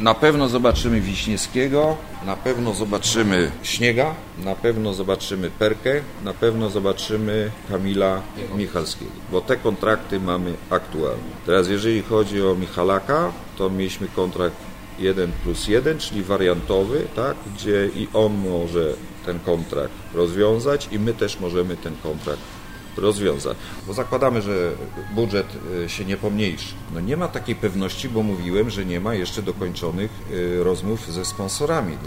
Na pewno zobaczymy Wiśniewskiego, na pewno zobaczymy Śniega, na pewno zobaczymy Perkę, na pewno zobaczymy Kamila Michalskiego, bo te kontrakty mamy aktualnie. Teraz jeżeli chodzi o Michalaka, to mieliśmy kontrakt 1+1, czyli wariantowy, tak, gdzie i on może ten kontrakt rozwiązać i my też możemy ten kontrakt rozwiązać, bo zakładamy, że budżet się nie pomniejszy. No nie ma takiej pewności, bo mówiłem, że nie ma jeszcze dokończonych rozmów ze sponsorami.